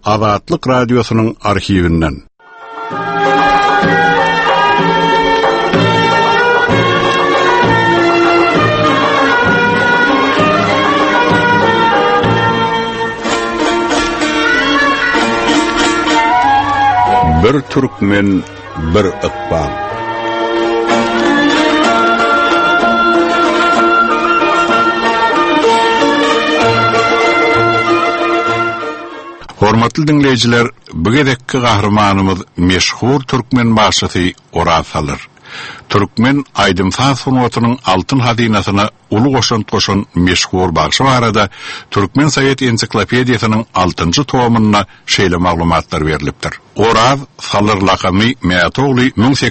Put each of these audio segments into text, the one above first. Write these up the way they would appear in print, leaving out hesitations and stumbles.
Azatlyk radiosynyň arhiwinden. Bir Türkmen, bir Iqbal. Hormatly dinleyijiler, bu gedekki gahrymanymyz meşhur türkmen başçysy Orasalyr. Türkmen Aydın Fasfonutynyň altyn hadinasyna uly goşan meşhur bagşy barada Türkmen Sovet ensiklopediýasynyň 6-njy tomyna şeýle maglumatlar berilipdir. Oraz Salyr lakamy Mätogly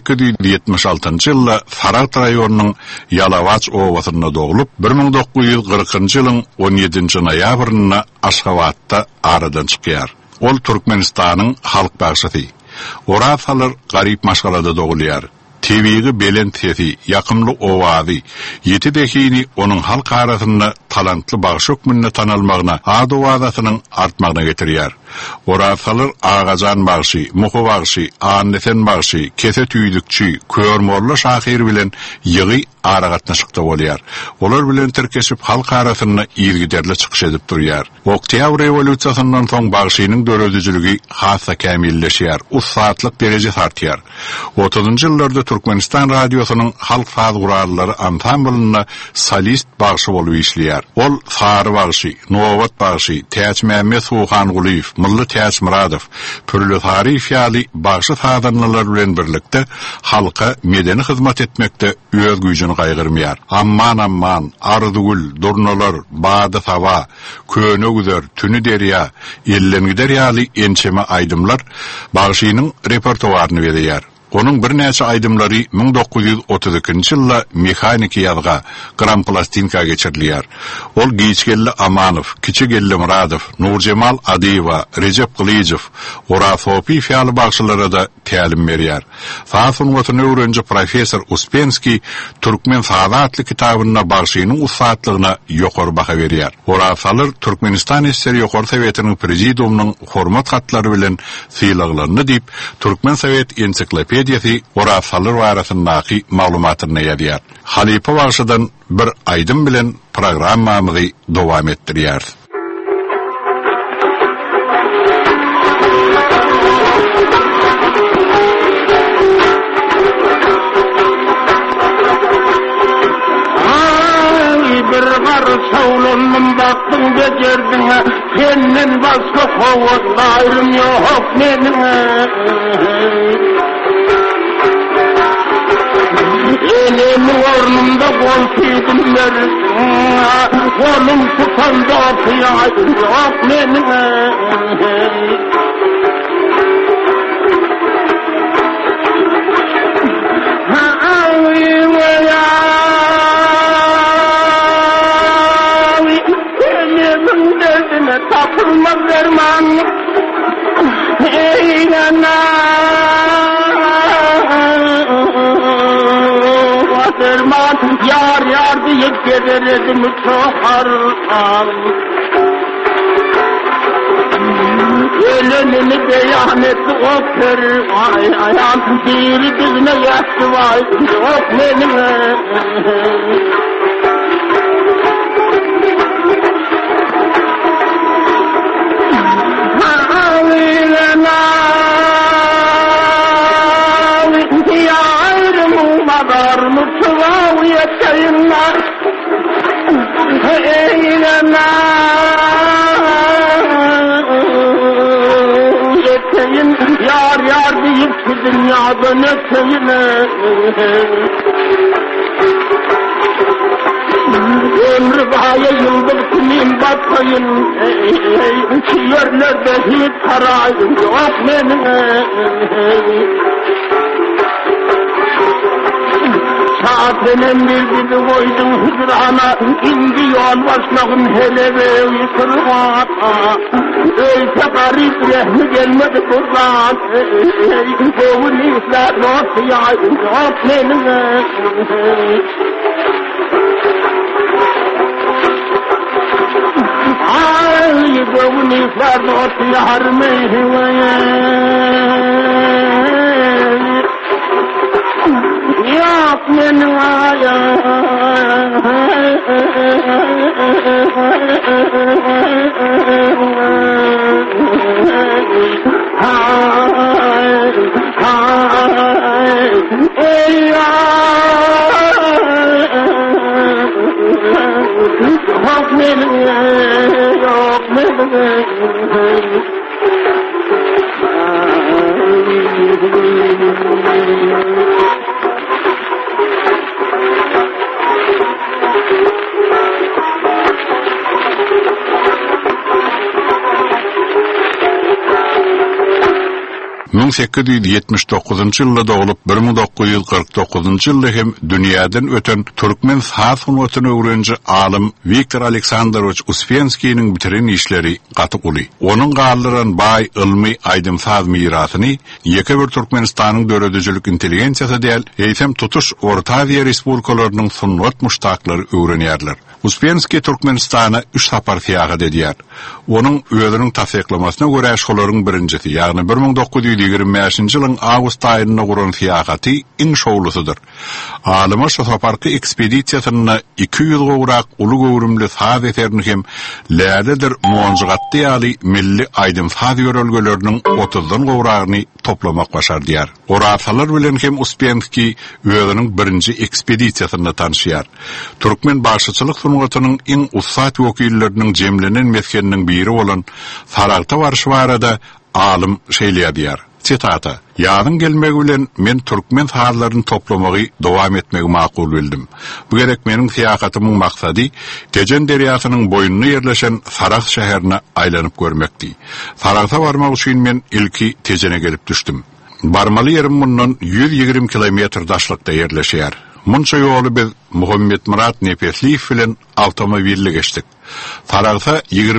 1876-njy ýylda Sarat raýonunyň Ýalawaç owasyna dogulup 1940-njy ýylyň 17-nji noýabryna Aşgabatda aradan çykýar. Ol Türkmenistanyň halk bagşysy. Orasalyr garyp maşgalada dogulýar. TV'yi belen tesi, yakımlı ovazi, yeti dekini onun halk arasında talantlı bağışık münne tanalmağına, adı ovazasının artmağına getiriyar. Orasalyr ağacan bağışı, muhu bağışı, annesen bağışı, kese tüydükçü, körmorlu şahir bilen yığı aragatnaşıkta olyar. Olar bilen terkesip halk arasında ilgiderle çıkış edip duruyar. Oktyabr revolütsiyasından son bağışının dörözücülüğü hassa kamilleşiyar, saatlik derece sartıyar. 30-njy ýyllarda Türkmenistan radiosynyň halk saz guralları ansambluna solist bağışı bolup işleýär. Ol Sary bağışı, Nowat bağışı, Täç Mämmed Suhan Guliýew, Mully Täç Muradow, Pürlü Sary fiýaly bağışı sadanlar bilen birlikde halka medeni hyzmat etmekde öz güýjüni gaýgyrmaýar. Amman, Arzugul, Durnalar, Bada Sawa, Köne Güzer, Tünü Derýa, Ellengi Derýaly ençeme aýdymlar bağışynyň repertuaryny berýär. Onun bir näçe aýdymlary 1932-nji ýylda mehanik ýazga, gram plastinka geçirilýär. Ol Giçgelli Amanow, Kiçigelli Muradow, Nurjemal Adywa, Recep Kılıçev, Orasopi fiýaly bagşylara da tälim berýär. Fasfonutyny öwrenji professor Uspenski Türkmen sadatly kitabyna bagşynyň ustadlygyna ýokary baha berýär. Orasalyr Türkmenistan Eseri Ýokary Sowetiniň prezidiumynyň hormat hatlary bilen syýlagylaryny diýip Türkmen Sovet ensiklopediýasy Orasalyr barasyndaky maglumatyny ýazýar. Halipa bagşydan bir aýdym bilen programmamyzy dowam etdirýär. Savlunun baktın becerdin, senden başka kovutlarım yok benim. Elimin ornumda kol seydimler, kolum tutanda fiyayım yok benim. Tapılmaz derman, eylana derman, yar deyip gelirim çoğar. Ölümünü beyan etti o kör, ayağın biri dizine yattı vay, yok benim. Yar deyip ki dünyadan öteyine ömrü baye yıldır kimin batayın ki yerlerde hiç sarayın yok benim. Saatinin birbiri koydum hücrana, indi yol başlağın hele ve yıkırmata. Öylse garip rehmi gelmedi buradan, doğun işler nasıl yayın yok benim. Ay ونفر وطيار يا من ويا Min 1879 ýylda dogulup 1949 ýylda hem dünýäden öten Türkmen saat hunumatyny öwrenji alim Viktor Aleksandrovich Uspenskiýiň bitiren işleri gaty uly. Onuň galdyran bay ilmi aýdymsaz mirasyny ýeke bir Türkmenistanyň döredüjilik intelligensiyasy diýil, eýsem tutuş Orta Aziýa respublikalarynyň sunwat muştaklary öwrenýärler. Uspenskiy Türkmenistana 3 sapar fiýagat edýär. Onuň özüniň tasdiklamasyna görä şolaryň birincisi, ýagny 1925-nji ýylyň awgust aýynda guran fiýagaty iň şowlusydyr. Alyma şu saparky ekspedisiýasyna 200 gowrak uly gowrumly saz eserini hem lädedir muňjygatdy ýaly milli aýdymsaz ýörelgeleriniň 30-dan gowragyny toplamak başardyar. Orasalar bilen hem Uspenskiy özüniň birinji ekspedisiýasyna tanışýar. Türkmen başçylyk sunugatynyň iň ussat wekilleriniň jemlenen meskeniň biri bolan Saragta barşwarada alim şeýleýär. Citata: "Ýadyň gelmegi bilen men türkmen sazlaryny toplamagy dowam etmegi makul bildim. Bu gerek meniň fiýagatymyň maksady Tejen derýasynyň boýunyna ýerleşen Sarag şäherine aýlanyp görmekdi. Saragta barmak üçin men ilki Tejene gelip düşdüm. Barmaly ýerim mundan 120 kilometr daşlykda ýerleşýär. Munça ýoly biz Muhammed Murat Nepesliýew bilen awtomobille geçdik. Saragta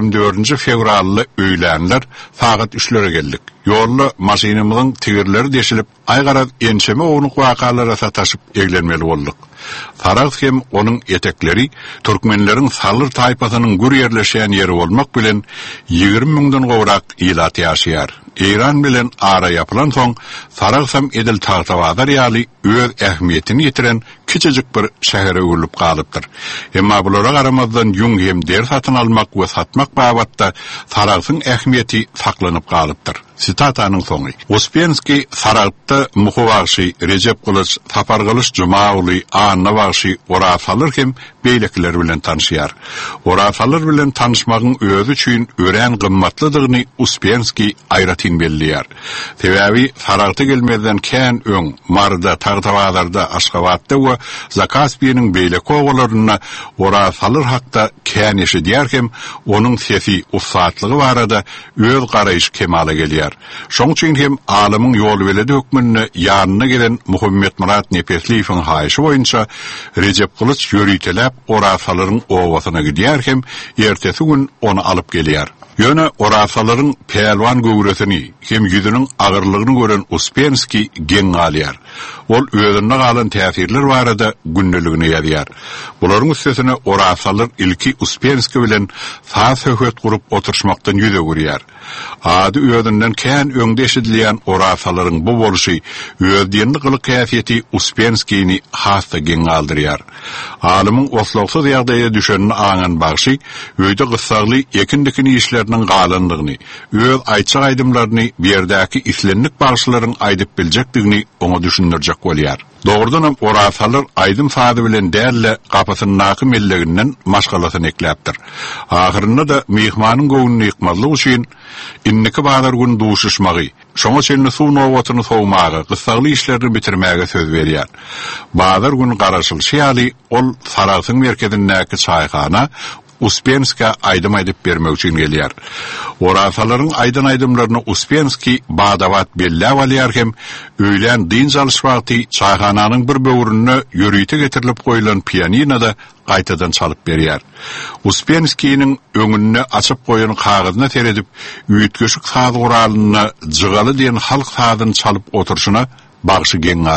24 fevrally öýlenler saat 3'lere geldik. Ýolda maşinamyzyň tigirleri deşilip aýgarad ençeme onuq wakalara sataşyp eglenmeli bolduk. Sarag hem onuň etekleri türkmenleriň salyr taýpasynyň gür ýerleşýän ýeri bolmak bilen 20 000-dan gowrak ýylat ýaşaýar. İran bilen ara yapılan soň Sarag hem edil tagtawazar ýaly öz ähmiýetini ýetiren kiçijik bir şähere öwrülip galypdyr. Emma bulara garamazdan ýung hem der satyn almak we satmak babatda Saragsyň ähmiýeti saklanyp galypdyr. Sitataның soňy. Uspenskiy Saragda muhawagşy Recep Kılıç Sapargalyş Jumaoğlu anna wagşy orasalar hem beýlekler bilen tanışýar. Orasalar bilen tanışmagyň özü üçin ören gymmatlydygyny Uspenskiy aýratyn belliýär. Sebebi Saragda gelmeden kän öň Marda, Tagtawazarda, Aşgabatda we Zakaspiýanyň beýlek oglaryna orasalar hakda kän eşidýär hem onuň sesi ussatlygy barada öz garaýyş kemale gelýär. Şoň üçin hem alymyň ýol beledi hökmüne ýanyna gelen Muhammed Murat Nepesliýewiň haýyşy boýunça Recep Kılıç ýörütelep orasalaryň owasyna gidýär hem ertesi gün onu alyp gelýär. Ýöne orasalaryň pehlwan göwresini hem ýüzüniň agyrlygyny gören Uspenskiy geň alýar. Ol özüne galan täsirler barada günneligini ýazýar. Bularyň üstesine orasalar ilki Uspenskiy bilen saz höhmet gurup oturşmakdan ýüze gürýär. Ady özünden kän öňde eşidilýän orasalaryň bu boluşy özdiňli gylyk käfiýeti Uspenskiýni hasta geň aldyrýar. Alymyň oslawsuz ýagdaýa düşenini aňan bagşy öýde gysagly ekindikini işleriniň galandygyny, öz aýtjak aýdymlaryny berdäki islenlik bagşylaryň aýdyp biljekdigini oňa düşündirjek bolýar. Doğrudan hem orasalar aydym saady bilen dälle gapasyny naky melleginden maşgalasyny ekläpdir. Ahyrynda da mehmanyň göwnüni ýykmaly üçin inniki bazar gün duşuşmagy, şoňa çelni suw nowatyny sowmagy, gysagly işlerini bitirmäge söz berýär. Bazar gün garaşylşy ýaly ol Saragsyň merkezindäki çaýxana Uspenskiy aydym aýdyp bermek üçin gelýär. Orasalaryň aydym-aydymlaryny Uspenskiy badawat belläp alýar hem öýlen dyn çalyş wagty çaýxananyň bir böwrüne ýörüýte getirilip goýulan pianinada gaýtadan çalyp berýär. Uspenskiýiň öňüne açyp goýan kagazyna teredip üýtgeşik saz guralyny jygaly diýen halk sazyny çalyp oturşuna bagşy geň alýar.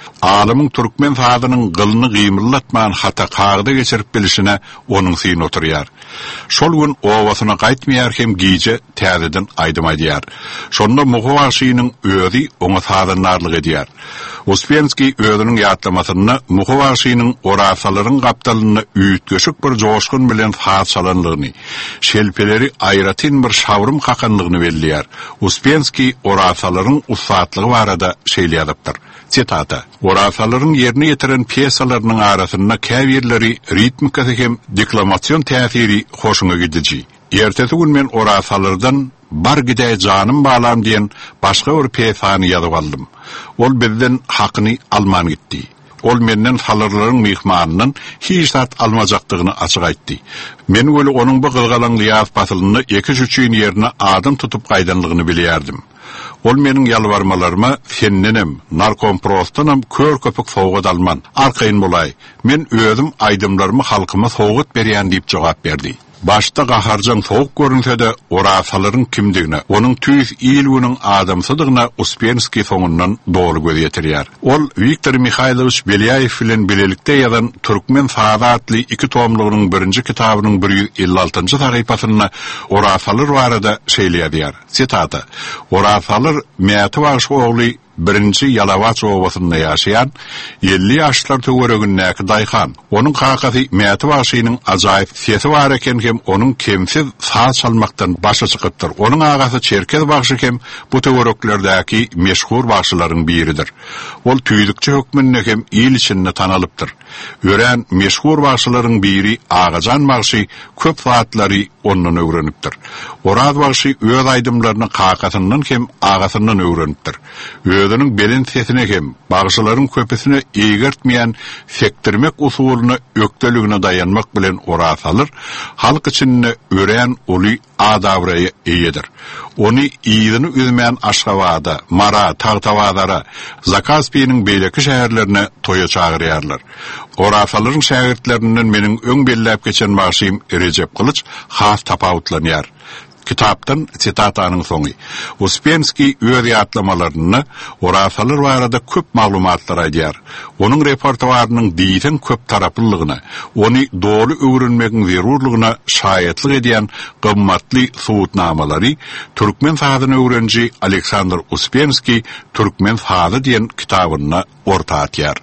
Alymyň türkmen sadynyň gylyny gymyllatman hata kagda geçirip bilişine onuň syn oturýar. Şol gün owasyna gaýtmaýar hem giýje täzeden aýdym aýdýar. Şonda Muhawaşynyň özi oňa sadanarlyk edýär. Uspenski özüniň ýatlamasyny Muhawaşynyň orasalaryň gapdalyny üýtgeşik bir joşkun bilen façalanlygyny, şelpeleri aýratyn bir şawrym hakanlygyny belliýär. Uspenski orasalaryň usatlygy barada şeýle ýazypdyr. Citata: Orasalaryň ýerine ýetiren piyesalarynyň arasynda käbirleri ritmikasy hem deklamasiýon täsiri hoşuma gidiji. Ertesi gün men orasalardan bar gide janym balam diýen başga bir piyesany ýazyp aldym. Ol bizden hakyny alman gitdi. Ol menden salarlaryň mehmanynyň hiç zat almajakdygyny açyk aýtdy. Men öle onuň bu gylgalan ýaz pasylyny 2-3 ýerine adam tutup gaýdanlygyny bilýärdim. Ol meniň ýalbarmalaryma sennenem, narkomprostdanam kör köpük sowgat alman. Arkaýyn bolay. Men özüm aýdymlarymy halkyma sowgat berýän diýip jogap berdi. Başta gaharjan soğuk görünse de orasalaryň kimdigine, onuň tüýs ýylgynyň adamsydygyna Uspenski soňundan dogry göz ýetirýär. Ol Viktor Mikhailovich Belyayev bilen bilelikde ýazan Türkmen Saada adly 2 tomlygynyň 1-nji kitabynyň 156-njy sahypasyna orasalar barada şeýle ýazýar. Sitata: Orasalar Mäti Bagşy ogly birinci Yalavaç Owasyna ýaşaýan 50 ýaşlar töweregindäki daýhan. Onuň kakasy Mäti Bagşynyň ajaýyp sesi bar eken hem onuň kemsiz saz çalmakdan başa çykypdyr. Onuň agasy Çerkez Bagşy hem bu töwereklerdäki meşhur bagşylaryň biridir. Ol tüýdükçe hökmünde hem ýyl içinde tanalypdyr. Ören meşhur bagşylaryň biri Agajan Bagşy köp saatlary ondan öwrenipdir. Orad Bagşy öz aýdymlaryny kakasyndan hem agasyndan öwrenipdir. Özüniň belin sesine hem bagşylaryň köpesine eýgertmeýän sektirmek usulyny ökdeligine dayanmak bilen orasalar halk içinde ören uly adabraýa eýedir. Ony ýygyny üzmeýän Aşgabada, Mara, Tagtawazara, Zakaspiýanyň beýleki şäherlerine toýa çagyrýarlar. Orasalaryň şähertlerinden meniň öň belläp geçen başym Recep Kılıç has tapawutlanýar. Kitaptan citatanyň soňy. Uspenski öz ýatlamalaryny orasalar barada köp maglumatlar aýdýar. Onuň repertuarynyň diýen köp taraplylygyna, ony dogry öwrenmegiň zerurlygyna şaýatlyk edýän gymmatly suwutnamalary Türkmen sadyny öwrenji Aleksandr Uspenski Türkmen sady diýen kitabyna orta atýar.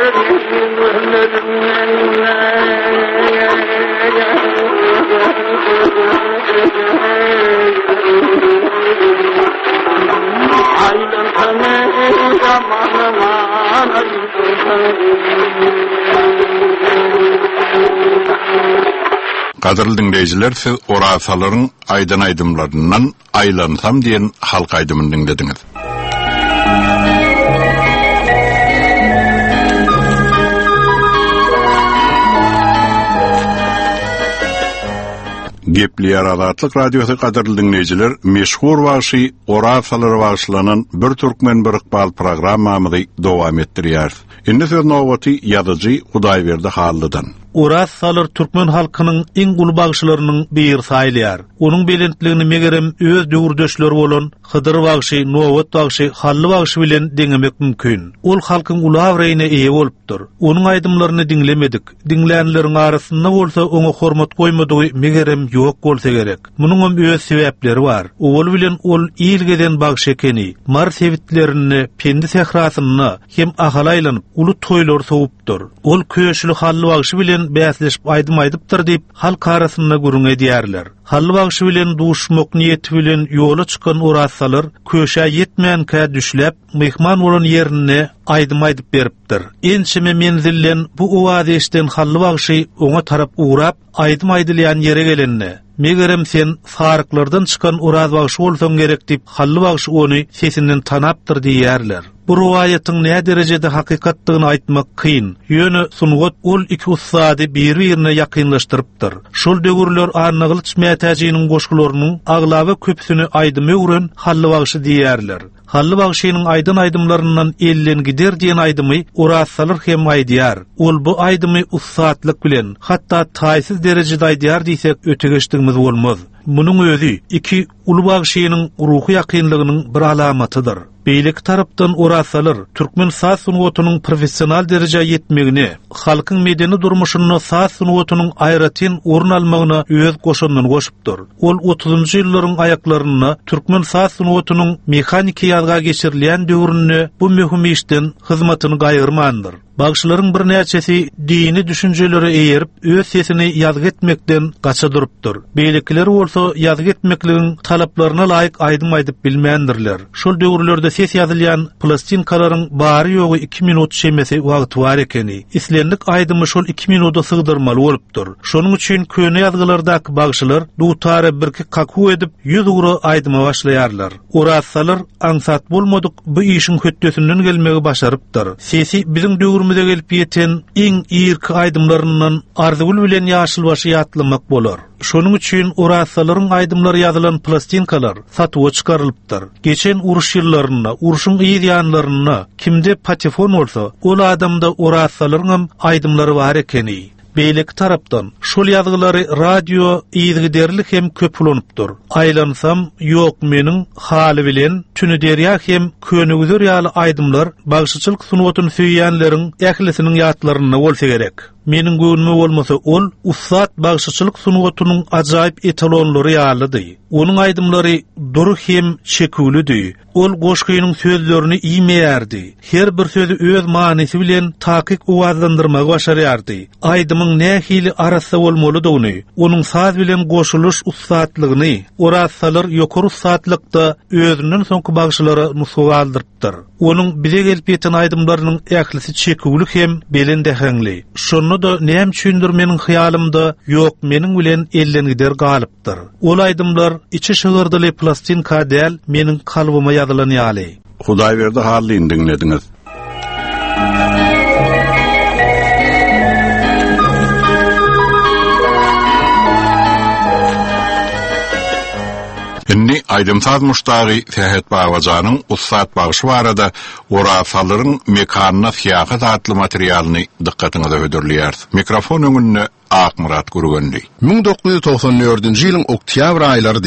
Qadırlı dinleyiciler, siz orasaların aydan aydımlarından aylansam diyen halk aydımını dinlediniz. Gepli Aradatlık Radyosu qadırlı dinleyiciler, meşhur vaqşı orasaları vaqşılanan bir Türkmen bir iqbal programmamızı devam ettiriyar. Indi söz nowbaty yazıcı Hudayberdi Hallıdan. Orasalar Türkmen halkynyň iň uly bagşylarynyň bir saýlýar. Onuň belentligini megerem öz döwürdeşleri bolan Hydyr bagşy, Nowbat bagşy, Hally bagşy bilen deňemek mümkin. Ol halkyň uly awreýine eýe bolupdyr. Onuň aýdymlaryny dinlemedik. Dinleýänleriň arasynda bolsa oňa hormat goýmadygy megerem ýok bolsa gerek. Munyň öz sebäpleri bar. Ol bilen ol ýylgeden bagşy ekeni, mar sebitlerini, pendi sehrasyny hem ahalaýlanyp uly toýlar sowupdyr. Ol köşlü Hally bagşy bilen bäsleşip aýdym-aýdypdyr diýip halk arasynda gürüň edýärler. Hally bagşy bilen duşmak niýeti bilen ýola çykan orasalar köşe ýetmänkä düşläp mehman bolan ýerine aýdym-aýdyp beripdir. Ençime menzillen bu owazy eşden Hally bagşy oňa tarap uğrap aýdym-aýdylýan ýere gelenne. Megerem sen faryklardan çykan oraz bagşy bolsaň gerek diýip Hally bagşy ony sesinden tanapdyr diýärler. Bu riwayatyň näme derejede hakykatlygyny aýtmak kyn. Ýöne sungat ol iki ussady bir-birine ýakynlaşdyrypdyr. Şol döwürler anygyl çmätäjiniň goşgularynyň aglawy köpsüni aýdymy öwren Hally bagşy diýärler. Hally bagşynyň aýdan aýdymlaryndan ellen gider diýen aýdymy orasalar hem aýdýar. Ol bu aýdymy ussatlyk bilen, hatda taýsyz derejede aýdýar diýsek ötegeçdigimiz bolmaz. Munyň özü iki uly bagşynyň ruhy ýakynlygynyň bir alamatydyr. Beýlik tarapdan orasalar Türkmen saz sunuwatynyň professional dereje ýetmegini, halkyň medeni durmuşyny saz sunuwatynyň aýratyn orun almagyna öz goşandan goşupdyr. Ol 30-njy ýyllaryň aýaklaryny Türkmen saz sunuwatynyň mehanik ýazga geçirilýän döwrüne bu möhüm işden hyzmatyny gaýyrmandyr. Bagşylaryň bir näçesi dini düşünjeleri eýerip öz sesini ýazgy etmekden gaça durupdyr. Beýlikler bolsa ýazgy etmekligiň talaplaryna laýyk aýdym-aýdyp bilmändirler. Şol döwürlerde ses ýazylýan plastinkalaryň bary ýogy 2 minut şemesi wagt bar ekeni. Islendik aýdymy şol 2 minuta sygdyrmaly bolupdyr. Şonuň üçin köne ýazgylardaky bagşylar dutary birki kaku edip 100 euro aýdyma başlaýarlar. Orasalar aňsat bolmadyk bu işiň höttesinden gelmegi başarypdyr. Sesi biziň döwürümizde gelip ýeten iň ýyrky aýdymlaryndan arzuly bilen ýaşylbaşy ýatlamak bolar. Şonuň üçin orasalaryň aýdymlary ýazylan plastinkalar satýa çykarylypdyr. Geçen uruş ýyllarynda, uruşyň ýanlaryna kimde patefon bolsa, ol adamda orasalaryň aýdymlary bar ekeni. Beýlik tarapdan şol ýazgylary radio ýygyderlik hem köp bolupdyr. Aýlansam ýok meniň haly bilen tüni derýä hem könügüzür ýaly aýdymlar bagşyçylyk sunuwatyny süýýänleriň ählisiniň ýatlaryna bolsa gerek. Meniň göwnüme bolmasa ol ussat bagşyçylyk sunuwatynyň ajaýyp etalonlary ýalydy. Onuň aýdymlary dury hem çeküwlidi. Ol goşgynyň sözlerini iýmeýärdi. Her bir sözü öz manysy bilen takyk owazlandyrmagy başarýardy. Aýdymyň nähili arasa bolmalydygyny, onuň saz bilen goşuluş ussatlygyny, orasalar ýokary ussatlykda özünden soňky bagşylary nusuwaldyrypdyr. Onuň bize gelip ýeten aýdymlarynyň ählisi çeküwlik hem belinde häňli. Şonu da näme üçindir meniň hyýalymda ýok meniň bilen ellen gider galypdyr. Ol aýdymlar içi şygyrdyly plastinka däl meniň kalbyma ýazylan ýaly. Hudayberdi Hallyny dinlediňiz. Inni aýdymsaz muştary Ferhat Bagajanyň ussat bagşy barada orasalaryň mekanyna syýahat atly materialyny dikkatiňize ödürlýär. Mikrofon öňünde Akmurat Gurgendi. 1994-nji ýylyň oktýabr aýlarynda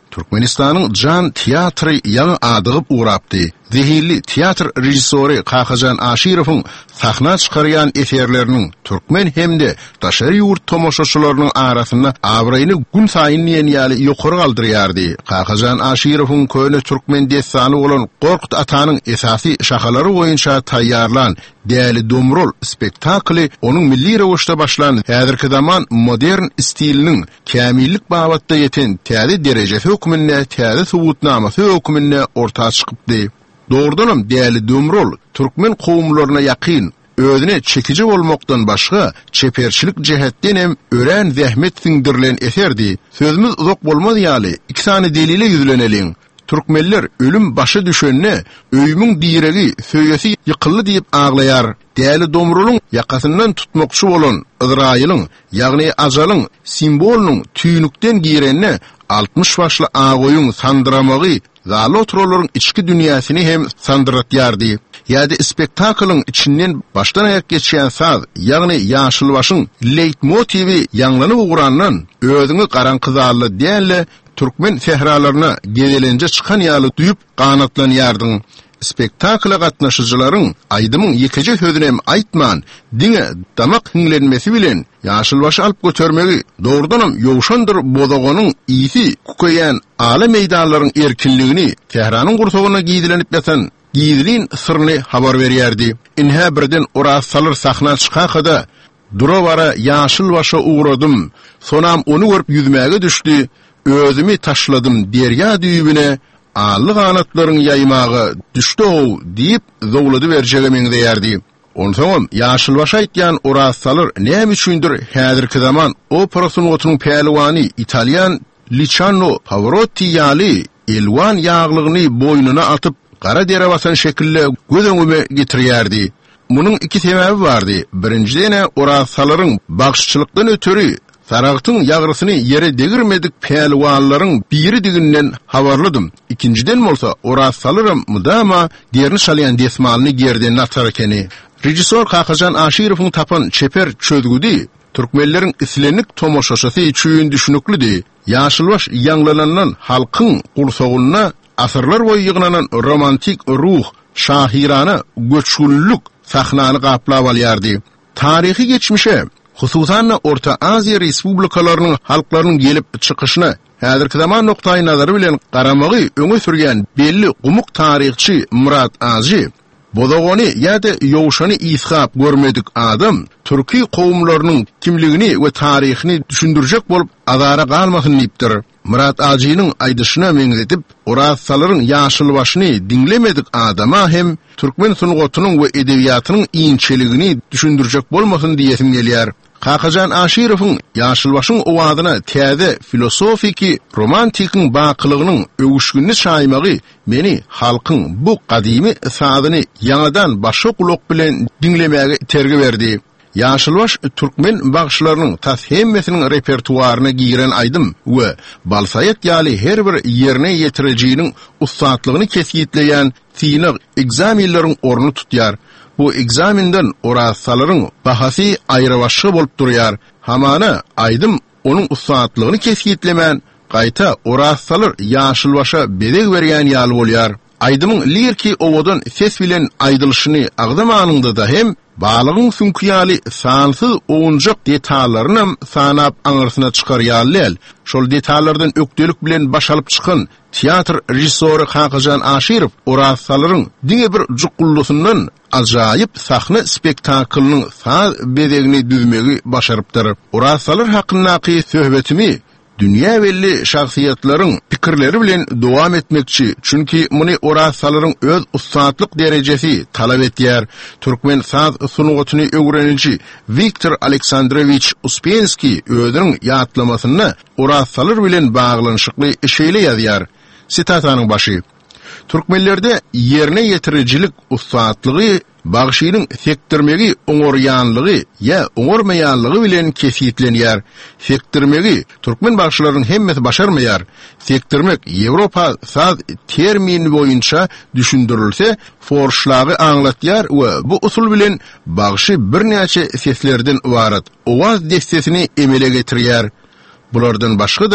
Türkmenistan'ın Can Teatrı yanı adıgıp uğrapdı. Zehirli teatr rejissori Kakajan Aşirov'un sahna çıkarıyan eserlerinin Türkmen hemde daşarı yurt tomoşaçılarının arasında avrayını gün sayınlayan yali yukarı kaldırıyardı. Kakajan Aşirov'un köylü Türkmen destanı olan Korkut Atanın esası şakaları boyunca tayyarlan değerli domrol spektakli onun milli rövüşte başlayan häzirki zaman modern stilinin kamillik babatta yeten täze derecesi hükmünne täze subutnamasy hükmünne ortaya çıkıpdy. Doğrudanım değerli domrol Türkmen kowumlaryna yakın özüne çekici olmaktan başka çeperçilik cihetden hem ören zahmet singdirilen eserdi. Sözümüz uzak bolmaz yali 2 tane delile yüzlenelin. Türkmenler ölüm başı düşenine öýümüň diregi söýesi ýykyldy diýip ağlayar. Değerli domrolun yakasından tutmakçı olan Izrail'in yani ajalyň simbolunun tüýnükden girenine 60 başlı ağoyun sandıramağı zalı oturolorun içki dünyasını hem sandıratyardı. Yadi spektaklın içinden baştan ayak geçen saz, yani Yaşılbaş'ın leitmotivi yanlanıp uğranlan, özünü karankızarlı değerli Türkmen sehralarına gezelence çıkan yalı duyup kanatlanıyardın. Spektakla katnaşıcıların aydımın yekece sözünem aytman, dine damak hinglenmesi bilen Yaşılbaşı alıp götürmeyi doğrudanım yoğuşandır bodogonun iyisi kukayan ala meydanların erkinliğini Tehran'ın kursoğuna giydilenip yatan giydiliğin sırrını haber veriyerdi. İnha birden orası salır sahna çıkakada duravara Yaşılbaş'a uğradım, sonam onu görüp yüzmeye düştü, özümü taşladım derya düğübüne, allı kanatların yaymağı düştü o deyip zowladı verjelemeň deyerdi. Onsoň Yaşılbaş aýtýan orası salır näme üçindir häzirki zaman operasyň oturuň pehlwany İtalyan Luciano Pavarotti ýaly elwan ýaglygyny boynuna atyp gara dere basan şekilde göz öňüme getirýärdi. Munyň 2 sebäbi bardy. Birinjidene orası salaryň bagşçylykdan ötürü Saragtın yağrısını yere degirmedik pehlwanlaryň biri diginden habarladım. İkinciden bolsa orası salırım mudama diğerini şalyan desmalyny gerden natarkeni. Rejissor Kakajan Aşirov'un tapan çeper çözgüdi. Türkmenlerin islenlik tomoşaşası üçin düşünüklüdi. Yaşılbaş yanlanandan halkın kursoğuluna asırlar boyu yığınanan romantik ruh, şahirana göçgünlük sahnany gaplap alýardy. Tarihi geçmişe hususan Orta Aziya respublikalarynyň halklarynyň gelip çıkışına häzirki zaman noktaý nazary bilen garamagy öňe sürgen belli gumuk tarihçi Murat Aji bodogony ýa-da ýowşany ishap görmedik adam türki kowumlarynyň kimligini we tarihini düşündirjek bolup azara galmasyn diýipdir. Murat Aji'nin aýdyşyna meňzetip orası salaryň Yaşılbaşyny dinlemedik adama hem Türkmen sunugatynyň we edebiýatynyň iňçeligini düşündirjek bolmasyn diýesim gelýär. Kakajan Aşirov'un Yaşılbaş'ın owadyna täze filosofiki romantikin bakılıgynyň öwüşgünni şaýmagy meni halkyň bu kadimi sadyny ýanadan başga kulak bilen dinlemäge tergi berdi. Yaşılbaş Türkmen bagşlarynyň tas hemmesiniň repertuaryna giren aýdym we balsaýat ýaly her bir ýerine ýetirejiginiň ustadlygyny kesgitleýän synyk egzaminlaryň orny tutýar. Bu egzaminden orası salaryň bahasy aýrybaşy bolup durýar. Hamana aýdym onuň ustadlygyny kesgitlemän gaýta orası salar Yaşılbaşa bedeg berýän ýaly bolýar. Aýdymyň lirki owadan ses bilen aýdylyşyny agdamanynda da hem balygyň sünküýaly sansyz oňjak detalaryny sanap aňyrsyna çykarýarlar. Şol detallardan ökdelik bilen başalyp çykan teatr rejissory Kakajan Aşirov orası salaryň diňe bir jukullusyndan ajaýyp sahna spektaklynyň saz bedegini düzmegi başarypdyr. Orası salar hakyndaky söhbetimi dünya belli şahsiýetlaryň pikirleri bilen dowam etmekçi. Çünki muny orası salaryň öz ustadlyk derejesi talap etýär. Türkmen saz sunugatyny öwrenilçi Viktor Aleksandrovich Uspensky özüniň ýatlamasyny orası salar bilen baglanyşykly şeýle ýazýar. Sitanyň başy. Türkmenlerde yerine yetirijilik ustadlygy bagşynyň sektirmegi oňorýanlygy ýa oňormaýanlygy bilen kesitlenýär. Sektirmegi türkmen bagşylarynyň hemmesi başarmaýar. Sektirmek Ýewropa saz termini boýunça düşündirilse, forşlagy aňlatýar we bu usul bilen bagşy birnäçe seslerden ibaret owaz destesini emele getirýär. Bulardan başga da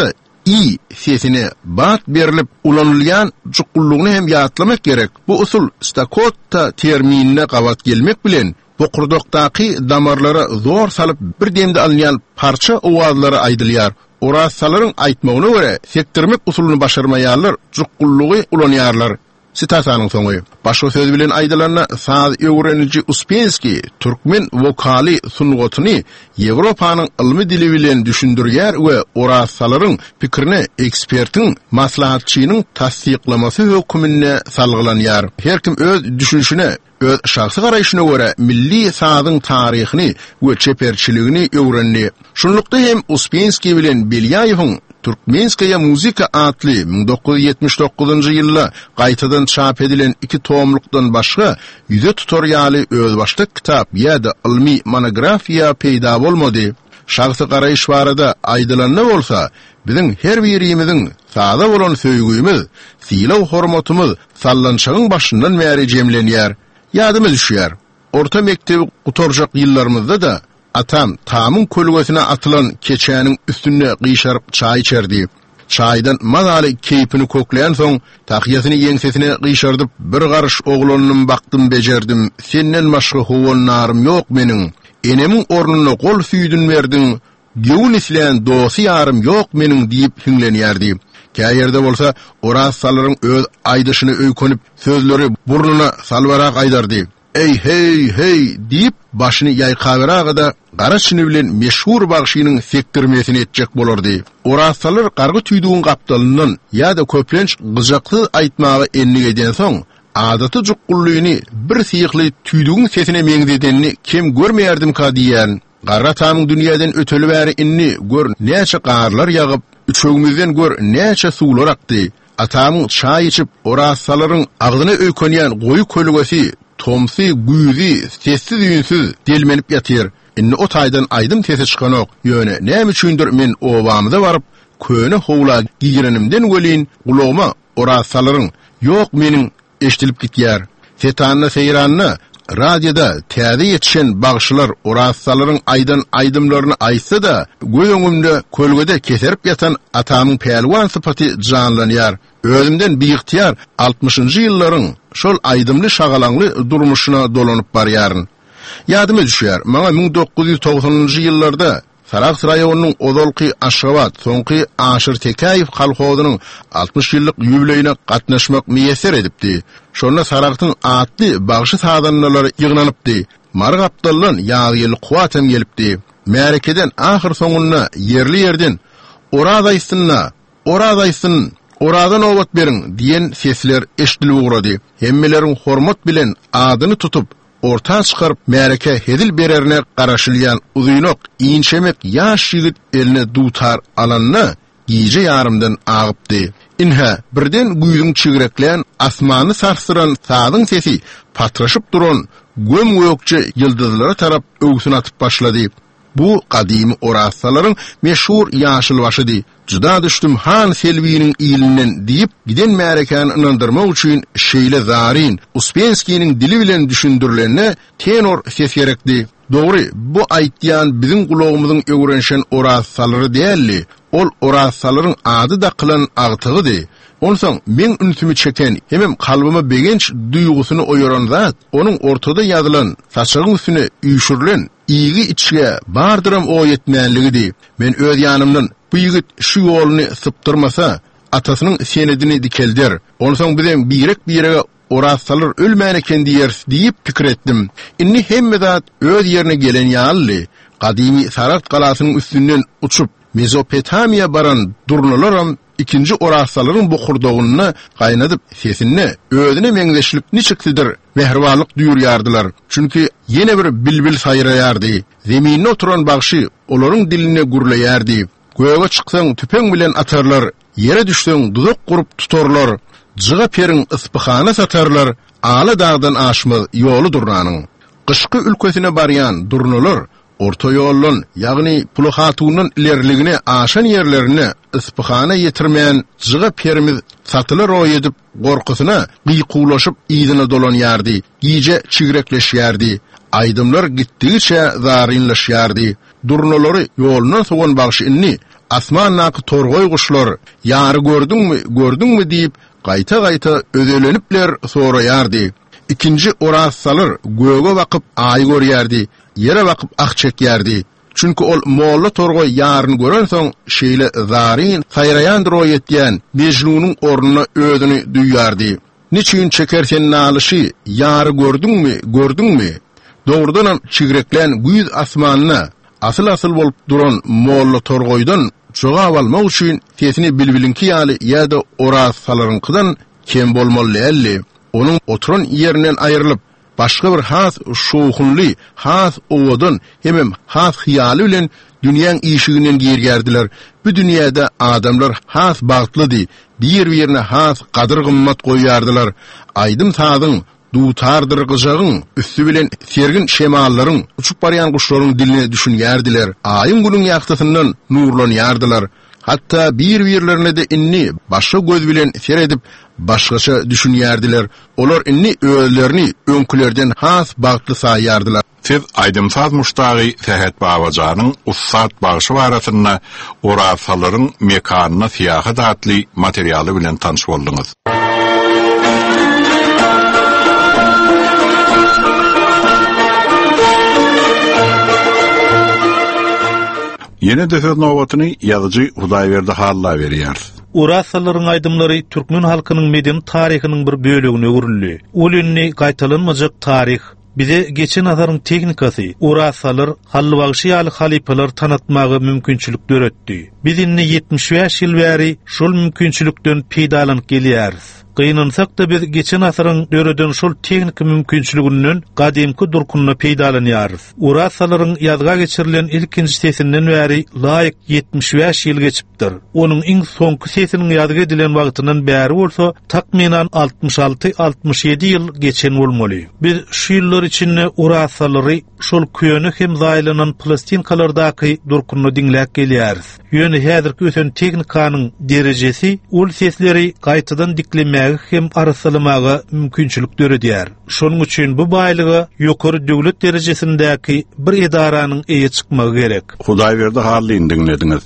i sesine bat berilip ulanılyan jukulluğunu hem yatlamak gerek. Bu usul stakota terminine qavat gelmek bilen boqurdaqtaqi damarlara zor salıp bir demde alınyan parça ovazları aydılyar. Orasaların aytmağına göre sektirmek usulunu başarmayarlar, jukulluğu ulanıyarlar. Sitatanın sonu. Başka söz bilen aydılarına saz öğrenici Uspenski, Türkmen vokali sunğotunu Evropanın ilmi dili bilen düşündürýär we orasaların pikirine ekspertin, maslahatçının tasdiklaması hökmünde salgılanýar. Her kim öz düşünüşüne, öz şahsy garaýyşyna göre milli sazın tarihini we çeperçiligini öwrenli. Şunlukda hem Uspenski bilen Belyaýewiň Türkmenskaya Muzika adlı 1979 ýylda gaýtadan çap edilen 2 tomlukdan başga ýüze tutorialy özbaşlyk kitap ýa-da ilmi monografiýa peýda bolmady. Şahsy garaýyş barada aýdylanna bolsa, biziň her birimiziň saza bolan söýgüýimiz, silaw hormatymyz sallançagyň başyndan bäri jemlenýär. Ýadyma düşýär. Orta mektebi gutorjak ýyllarymyzda da atam tamın kölgesine atılan keçäniň üstüne gıyşarıp çay içerdi. Çaydan mazaly keypini koklayan soň tahyýasyny ýeňsesine gıyşardyp bir garış oglanyny baktym bejerdim. Senden başga howannarym ýok meniň. Enemiň ornuny gol süýdün berdiň. Göwün isleýän dosy ýarym ýok meniň diýip hüňlenýärdi. Käýerde bolsa orasallaryň öz aýdyşyny öýkenip sözleri burnuna salbarak aýdardy. Ey hey hey diýip başyny ýaýkabyragda garaşyny bilen meşhur bagşynyň sektirmesini etjek bolardy. Orasalar gargy tüýdüğün gapdalyndan ýa-da köplenç gyjakly aýtmagy enlik eden soň adaty jukullygyny bir syýykly tüýdüğün sesine meňzedenini kim görmeýärdim ka diýen. Garatamyň dünýäden öteli bäri inni gör näçe garlar ýagyp, üçögümizden gör näçe suwlar akdy. Atamyň çay içip orasalaryň agdyna öýkenýän goýu kölgesi tomsy, güýzi, sessiz üýünsiz delmenip ýatyr. Inni o taýdan aýdym sesi çykanok. Ýöne näme üçindir men obamyza baryp köne howla giýirenimden welin gulagma orasalaryň ýok meniň eşdilip gitýär. Setanyna seýranyna radioda täze ýetişen bagşylar orasalaryň aýdan aýdymlaryny aýtsa da göýüňimde kölgede keserip ýatan atamyň pelwan sypaty janlanýar. Özümden biýiktiyar 60-njy ýyllaryň şol aýdymly şagalanly durmuşyna dolanyp barýaryn. Ýadyma düşýär, maňa 1990-njy ýyllarda Sarax raýonunyň Ozolky Aşgabat, soňky Aşyr Tekaýew kalhozynyň 60 ýyllyk ýübileyine gatnaşmak meýesser edipdi. Şonda Saraxtyň atly bagşy sadanlary ýygnanypdy. Marg Abdallan ýagyly kuwatem gelipdi. Märekeden ahyr soňuna yerli ýerden oradaýsyn, oradan owat beriň diýen sesler eşdilip ugrady. Hemmelerin hormat bilen adyny tutup orta çykaryp märeke hedil bererine garaşylýan uzynok, iňçemek ýaş ýigit eline dutar alanna giýje ýarymdan agypdy. Inha birden güýdüň çygyrekleýän asmany sarsyran sadyň sesi patraşyp duran göm gökçe ýyldyzlara tarap öwsüni atyp başlady. Bu kadimi orasalaryň meşhur ýaşyl başydy. Juda düşdüm han Selwi'niň ýylynyň diýip giden märekany inandyrmak üçin şeýle zarin Uspenskiň dili bilen düşündürilenine tenor ses gerekdi. Dogry, bu aýtýan biziň gulagymyzyň öwrenşen orasalary dälli. Ol orasalaryň ady da kılan agtygydy. Onsoň men ünsümi çeken hemem kalbyma begenç duýgusyny oýaran zat, onuň ortada ýazylan, saçagyň üstüne üýşürilen ýygy içge bardyram o ýetmänligidi. Men öz ýanymdan bu ýigit şu ýoluny sypdyrmasa, atasynyň senedini dikelder. Onsoň bilen birek orasalar ölmän eken diýip pikir etdim. Inni hemme zat öz ýerine gelen ýaly, kadimi Sarat galasynyň üstünden uçup Mezopotamiýa baran durnalaram ikinci orasalaryň bokurdogyny gaýnadyp sesini özüne meňzeşlik niçikdir mehribanlyk duýurýardylar. Çünki ýene bir bilbil saýraýardy. Zeminde oturan bagşy olaryň diline gurlaýardy. Göğe çyksaň tüpeň bilen atarlar, ýere düşseň duzak gurup tutarlar, jyga periň ispyhana satarlar, ala dağdan aşmy ýolu durnanyň. Gyşky ülkesine barýan durnalar orta ýollan, ýagny Pulhatunyň ilerligine aşan ýerlerine ispyhana ýetirmeýän jyga perimiz satylar oý edip gorkusyna gıykulaşyp ýydyna dolanýardy, giýje çigrekleşýärdi. Aýdymlar gitdigiçe zarinleşýärdi. durnolary ýolundan soğan bagşy inni asmannaky torgoý guşlar ýary gördüňmi diýip gaýta ödelenipler soraýardy. İkinji orassalar göge bakyp aý görýärdi, ýere bakyp ak çekýärdi. Çünkü ol molla torgoy ýaryny gören soň şeýle zarin saýraýan roýetýän Mejnunyň ornuna özüni duýýardy. Niçin çekersen nalyşy ýary gördüňmi? Dogrudan çigreklen güýz asmanyna asıl bolup duran molla torgoýdan jogap almak üçin tesini bilbilinki ýaly ýa-da orassalaryňkydan kem bolmaly elli. Onun oturan ýerinden aýrylyp başga bir has şoğunly, has owadan hemem has hyýaly bilen dünýäň işiginden girgerdiler. Bu dünýäde adamlar has bagtlydy, bir-birine has gadyr gymmat goýardylar. Aýdym tadyň duutardyrgyjagyň üstü bilen sergin şemallaryň uçup barýan guşlaryň diline düşünýärdiler. Aýyň günüň ýagtysyndan nurlanýardylar. Hatta bir-birlerine de inni başka göz bilen seredip başgaça düşünýärdiler. Olar inni öýlerini öňkülerden has bagtly saýardylar. Siz aýdymsaz muştagy Ferhat Babajanyň ussat bagşy barasyna orasalaryň mekanyna siýahat atly materialy bilen tanış boldyňyz. Yine de söz nowatyny ýazyjy Hudaýberdi halla berýär. Orasalaryň aýdymlary türkmen halkynyň meden taryhynyň bir bölегine öwrüldi. Ol ünni gaýtalynmajak taryh bize geçen azaryň teknikasy orasalar hallybagşy ýaly halipalar tanatmagy mümkinçilik döretdi. Biz inni 75 ýyl bäri şol mümkinçilikden peýdalanyp gelýäris. Gynansak da biz geçen asaryň döreden şol teknik mümkinçiliginden gadymky durkunna peýdalanýarys. Orasalaryň ýazga geçirilen ilkinji sesinden bäri laýyk 75 ýyl geçipdir. Onuň iň soňky sesiniň ýazga edilen wagtynyň bäri bolsa takminan 66-67 ýyl geçen bolmaly. Biz şu ýyllar içinde orasalary şol köýeni hem zaýlanan plastinkalardaky durkunna diňläp gelýäris. Ýöne häzirki ösen teknikanyň derejesi ol sesleri gaýtadan diklemäge hem arasylamaga mümkinçilik döredýär. Şonuň üçin bu baýlygy ýokary döwlet derejesindäki bir edaranyň eýe çykmagy gerek. Hudaýberdi hally dinlediňiz.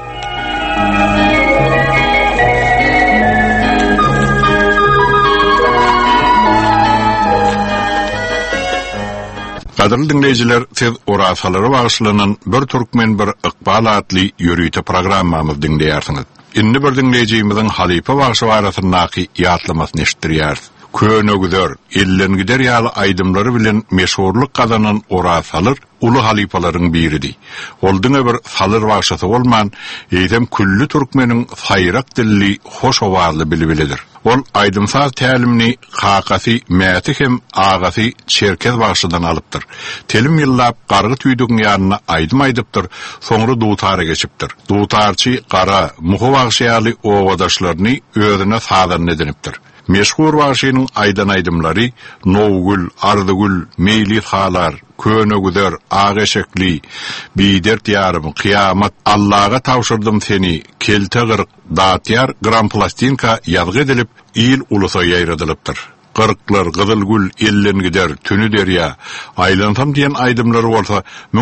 Kadrly dinleyijiler, siz orasalary bagyşlanan bir türkmen bir ykbal atly ýörüýte programmamyzy dinleýärsiňiz. Inni bir dinleýijimiziň halipa bagyşy barasynaky ýatlamasyn eşitdirýär. Könögüder, illen gider ýaly aýdymlary bilen meşhurlyk kazanan orasalar ulu halipalaryň biridi. Ol diňe bir salyr bagyşy bolman, eýdem küllü türkmeniň saýrak dilli, hoş owazly bilbilidir. Ol aýdymsaz tälimini kakasy, mäti hem agasy çerkez bagyşydan alypdyr. Telim ýyllap gargy tüýdüň ýanyna aýdym aýdypdyr, soňra duutara geçipdir. Duutarçy gara, muhu bagyşy ýaly owadaşlaryny özüne sadan edinipdir. Meşhur bagyşynyň aýdan aýdymlary Nowgül, Ardygül, Meýli halar, Könögüder, Ageşekli, Bidert ýarym, Kıyamat, Allaha tawşurdym seni, Kelte gyrk, Datyar, Gran Plastinka ýazgy edilip, il ulusa ýaýradylypdyr. Gyrklar, Gyzylgül, Ellen gider, Tünü derýa, aýlansam diýen aýdymlary bolsa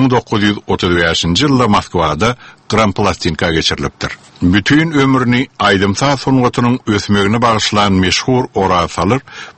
1935-nji ýylda Moskwada Gran Plastinka geçirilipdir. Bütün ömrüni aýdymsaz sungatynyň ösmegine bagyşlanan meşhur orasalar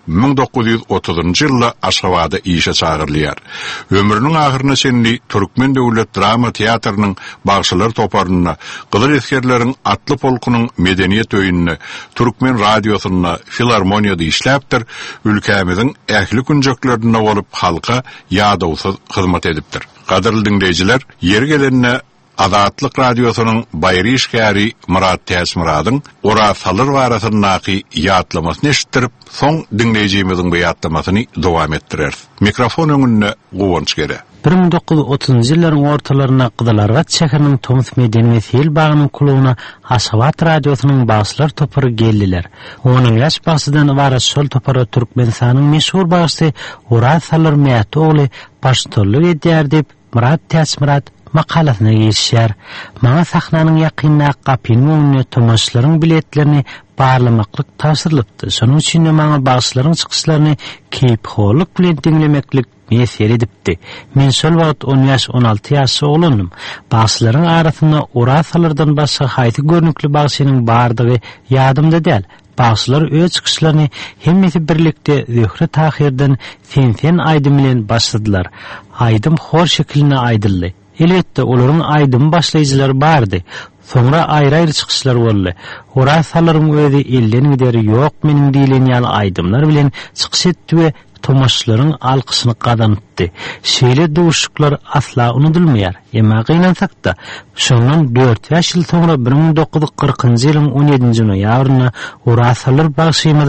1930-njy ýylda Aşgabatda işe çagyrylýar. Ömrüniň ahyryna çenli Türkmen Döwlet Drama Teatrynyň bagyşylar toparyna, Gyzyl eskerleriň atly polkunyň medeniýet öýünine, Türkmen radiosyna, filarmoniýada işläpdir, ülkemiziň ähli günjeklerine bolup halka ýadawsyz hyzmat edipdir. Kadrly dinleyijiler, ýeri gelenine Azatlyk radiosynyň baýry işgäri Murat Täsmiradyň orasalar barasynaky ýatlamasyny eşitdirip, soň dinleýijimiziň bu ýatlamasyny dowam etdirer. Mikrofon öňünde Gowunç gere. 1930-njy ýyllaryň ortalaryna Gyzylargat şäheriniň Tomus Medeniýet ýyl bagynyň kulugyna Aşgabat radiosynyň bagyşlar topary geldiler. Onuň ýaş bagsydan ibaret şol topary Türkmenistanyň meşhur bagyşy orasalar Mäti ogly başçylyk edýär dep Murat Täsmirat makalasyna geçýär. Maňa sahnanyň ýakynna gapynyň öňüne tomaşlaryň biletlerini barlamaklyk tapşyrylypdy. Şonuň üçin maňa bagşlaryň çykyşlaryny keypholuk bilen dinlemeklik mesele edipdi. Men şol wagt 10 ýaş 16 ýaşy olanım. Bagşlaryň arasynda orasalardan başga haýsy görnükli bagşynyň bardygy ýadymda däl. Bagşlar öz çykyşlaryny hemmesi birlikde zöhre tahirden sen aýdym bilen başladylar. Aýdym hor şekilde aýdyldy. Elbetde olaryň aýdym başlaýjylary bardy. Soňra aýry-aýry çykyşlar boldy. Orasalaryň özi elden gideri ýok meniň diýlen ýaly aýdymlar bilen çykyş etdi we tomaşlaryň alkyşyny gazandy. Şeýle duşuklar asla unutulmaýar. Emma gynansak-da, şondan 4 ýaş ýyl soňra 1940-njy ýylyň 17-nji noýabryna orasalar bagşymyz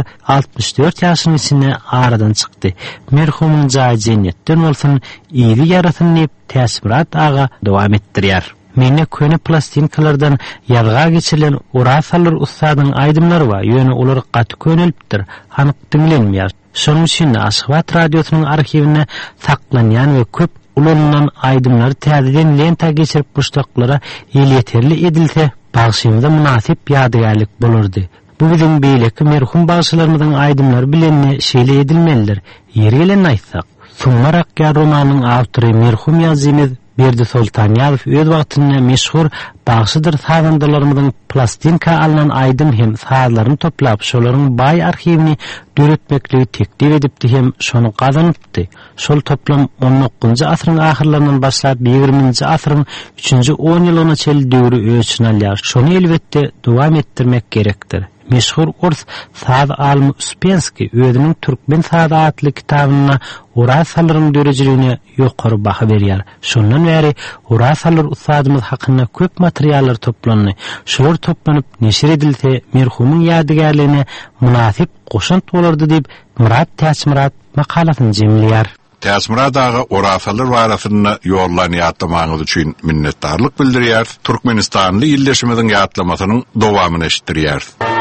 64 ýaşynyň içinde aradan çykdy. Merhumyň jaý jennetden bolsun, ýyly ýarasyny nep täsbirat aga dowam etdirýär. Mene köne plastinkalardan ýarga geçirilen orasalar ustadyň aýdymlary we ýöne olar gaty könelipdir, anyk dinlenmeýär. Şonuň üçin Aşgabat radiosynyň arxivine saklanýan we köp ulanılan aýdymlar täzeden lenta geçirip buçaklara ýeterli edilse, bagşymyza münasip ýadygärlik bolardy. Bu bizim beýleki merhum bagşylarymyzyň aýdymlary bilen şeýle edilmelidir. Ýeri gelen aýtsak, Sumarak ýa romanyň awtory merhum ýazymyz Berdi Sultanýazow öz wagtynda meşhur bagşydyr sagandalarymyzyň plastinka alynan aýdym hem sazlaryny toplap şolaryň baý arxivini döretmekligi teklip edipdi hem şonu gazanypdy. Şol toplam 19-njy asyryň ahyrlaryndan başlap 20-nji asyryň 3-nji 10 ýylyna çel döwrü ölçüni alýar. Şonu elbetde dowam etdirmek gerekdir. Meşhur urs saz alimy Uspensky özüniň Türkmen sazy adly kitabyna orasalyryň dörejiligine ýokary baha berýär. Şondan bäri orasalar ustadymyz hakynda köp materiallar toplandy. Şolar toplanyp neşir edilse merhumyň ýadygärligine münasip goşant bolardy diýip Murat Täsmirat makalasyny jemleýär. Täsmirat aga orasalar warasyna ýollany ýatlamagyňyz üçin minnetdarlyk bildirýär. Türkmenistanly ýyldaşymyzyň ýatlamasynyň dowamyny eşitdirýär.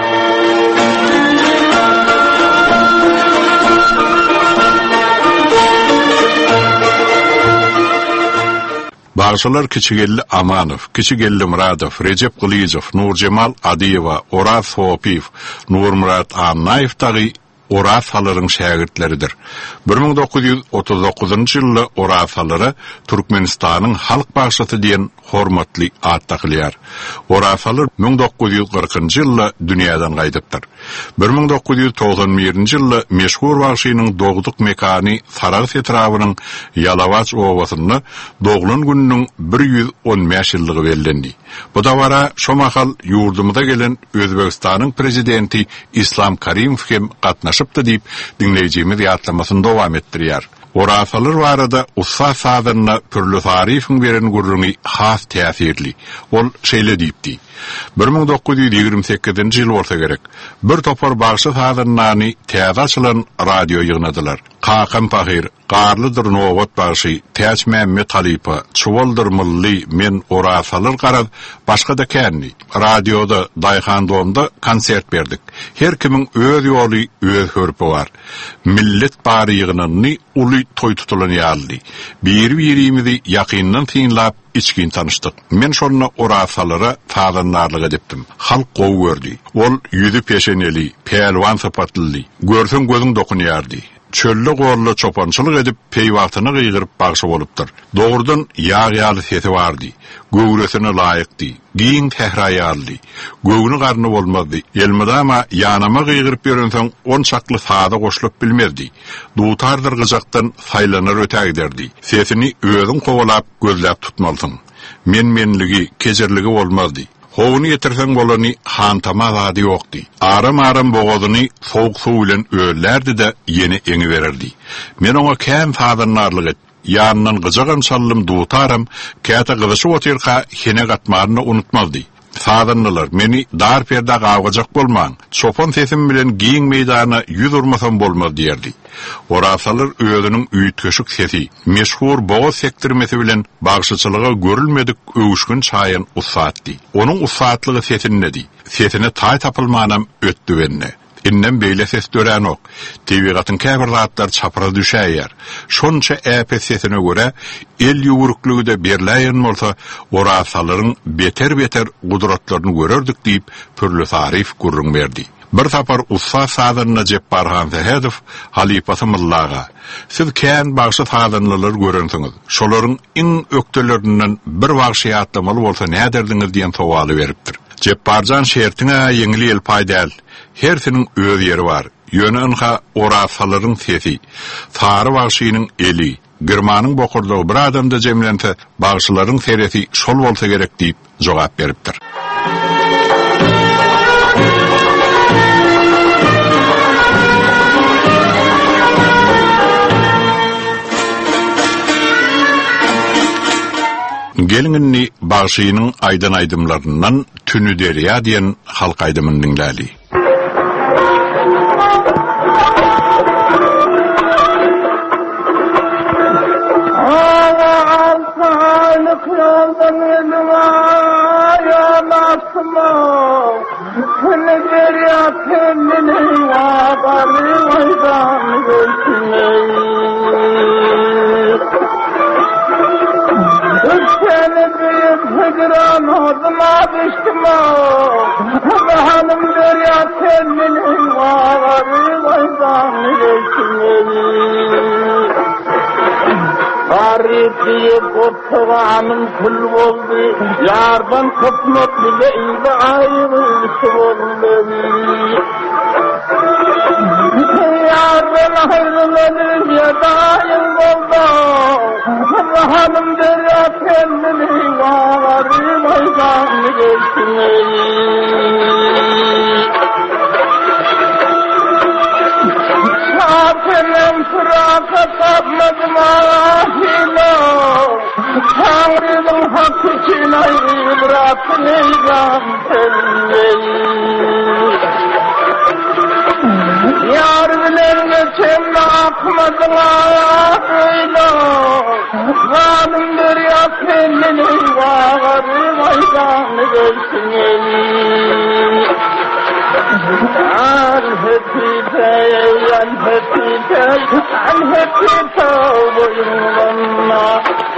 Bagşylar Kiçigelli Amanow, Kiçigelli Muradow, Recep Glyzow, Nurcemal Adiýewa, Oraz Hopiýew, Nurmurat Annaýew tagy orasalyryň şagirdleridir. 1939-njy ýylda orasalary Türkmenistanyň halk bagşaty diýen hormatly ad takylýar. Orasalar 1940-njy ýylda dünýäden gaýdypdyr. 1991-nji ýylda meşhur bagşynyň dogduk mekany Saragy etrawynyň Ýalawaç owasyna doglan gününiň 115 ýyllygy bellendi. Bu da wara şomakal ýurdumyza gelen Özbegistanyň prezidenti İslam Karimow hem gatnaşypdy diýip dinleýijimiz ýatlamasyny dowam etdirýär. Orasalar barada ussa sadyna türlü tarifin beren gurrungy has täsirli. Ol şeýle diýipdi. 1928-nji ýyl bolsa gerek. Bir topar bagşy sadyny täze açylan radio ýygnadylar. Kakan Pahir, Garlydyr Nowat bagşy, Täçme Metalipa, Çuvaldyr Milli, men orasalar garab, başga da känni. Radioda Daýhandonda konsert berdik. Her kimiň öz ýoly, öz hörpi bar. Millet bary ýygnanyny uly toy tutulan ýaldy. Bir-birimizi ýakyndan synlap içkin tanıştık. Men şonuna orasalara tadanlarlyk edipdim. Halk gowy gördi. Ol ýüzi peşeneli, pelwan sapatly, görsün gözüň dokunýardy. Çöllü gorlu çopançylyk edip peýwatyny gyýgyryp bagşy bolupdyr. Dogurdan ýag-ýaly sesi bardy. Göwresine laýykdy. Giň tehraýarly. Göwüni garny bolmazdy. Elmedama ýanyma gyýgyryp berensoň on çakly sada goşulyp bilmezdi. Dutardyr gyjakdan saýlanar ötä giderdi. Sesini özüň kowalap gözläp tutmalysyň. Menligi, kejerligi bolmazdy. Howuny getirsen bolany hantama zady ýokdy. Aram bogodyny sowuk suw bilen öllerdi de ýene eňi bererdi. Men oňa käm fadanlarlyk et. Ýanynyň gyjagam sallym dutaram, käte gyzyşy oterka hene gatmaryny unutmazdy. Sadanlar meni dar perda gawgajak bolmaň. Çopon sesim bilen giň meýdana ýüz urmasam bolmaz diýerdi. Orasalar özüniň üýtgeşik sesi, meşhur boğaz sektirmesi bilen bagşyçylyga görülmedik öwüşgün çaýan usatdy. Onuň usatlygy sesinde di. Sesine taý tapylmanam ötdü benne. Innen beýle ses dören ok. Tebigatyn käbir zatlar çapra düşäýär. Şonça äpesetine göre el ýuwruklygy da berläýän bolsa, orasalaryň beter gudratlaryny görerdik diýip pürlü tarif gurrun berdi. Bir tapar ussa sadyna Jepparhan Zahedov Halipatymyllaga siz kän bagşy sadynalar görensiňiz. Şolaryň iň ökdelerinden bir bagşy atlamaly bolsa näderdiňiz diýen sowaly beripdir. Jepparjan şertiňe ýeňil el paýdal. Hersiniň öz ýeri bar. Ýöne orasalaryň sesi. Sary bagşynyň eli, girmanyň bokurdygy bir adamda jemlense, bagşylaryň seresi şol bolsa gerek diýip jogap beripdir. Gelinni bagşynyň aýdan aýdymlaryndan Tünü derýa diýen halk aýdymyny dinläli. Hanım derya senin varı vaydan Arifliye kurtağanın kul oldu Yardan kopmak bile iyi ayrılışı oldu Yardan ayrılanır ya daim oldu Hanım derya senin varı vaydan Şafi'nin fıraka tapmadım ahilo Tanrı'nın hakkı için ayrı bırakın eygan telleyi Yar bilen geçen akmadım ahilo Zalimdir ya senin eyvarı vaydan gelsin eyi Al-Hepite boyunlarına